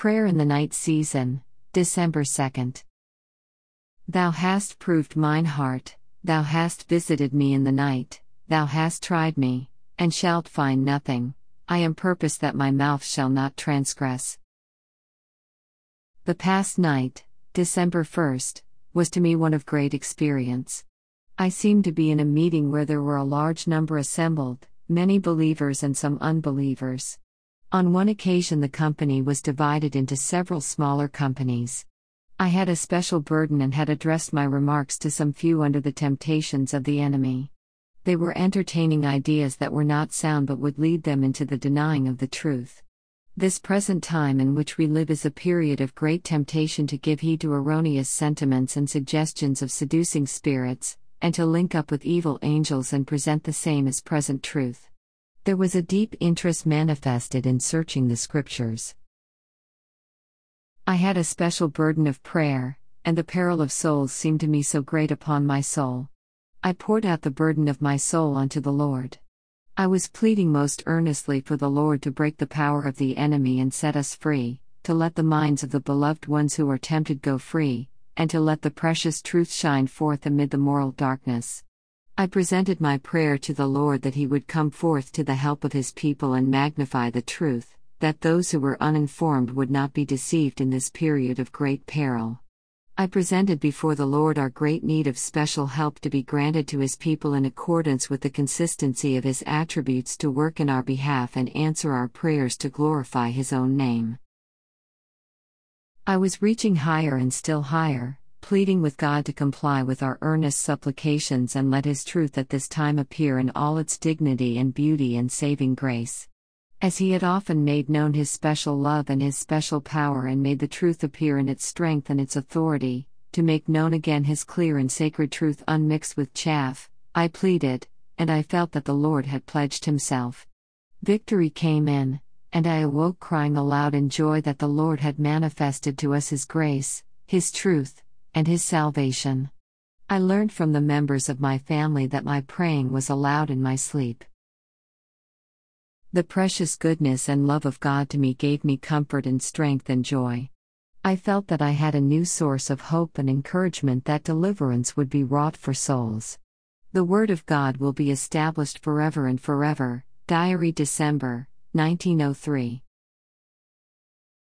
Prayer in the Night Season, December 2nd. Thou hast proved mine heart, thou hast visited me in the night, thou hast tried me, and shalt find nothing. I am purposed that my mouth shall not transgress. The past night, December 1st, was to me one of great experience. I seemed to be in a meeting where there were a large number assembled, many believers and some unbelievers. On one occasion the company was divided into several smaller companies. I had a special burden and had addressed my remarks to some few under the temptations of the enemy. They were entertaining ideas that were not sound but would lead them into the denying of the truth. This present time in which we live is a period of great temptation to give heed to erroneous sentiments and suggestions of seducing spirits, and to link up with evil angels and present the same as present truth. There was a deep interest manifested in searching the scriptures. I had a special burden of prayer, and the peril of souls seemed to me so great upon my soul. I poured out the burden of my soul unto the Lord. I was pleading most earnestly for the Lord to break the power of the enemy and set us free, to let the minds of the beloved ones who are tempted go free, and to let the precious truth shine forth amid the moral darkness. I presented my prayer to the Lord that He would come forth to the help of His people and magnify the truth, that those who were uninformed would not be deceived in this period of great peril. I presented before the Lord our great need of special help to be granted to His people in accordance with the consistency of His attributes to work in our behalf and answer our prayers to glorify His own name. I was reaching higher and still higher, pleading with God to comply with our earnest supplications and let His truth at this time appear in all its dignity and beauty and saving grace. As He had often made known His special love and His special power and made the truth appear in its strength and its authority, to make known again His clear and sacred truth unmixed with chaff, I pleaded, and I felt that the Lord had pledged Himself. Victory came in, and I awoke crying aloud in joy that the Lord had manifested to us His grace, His truth, and His salvation. I learned from the members of my family that my praying was aloud in my sleep. The precious goodness and love of God to me gave me comfort and strength and joy. I felt that I had a new source of hope and encouragement that deliverance would be wrought for souls. The Word of God will be established forever and forever. Diary December, 1903.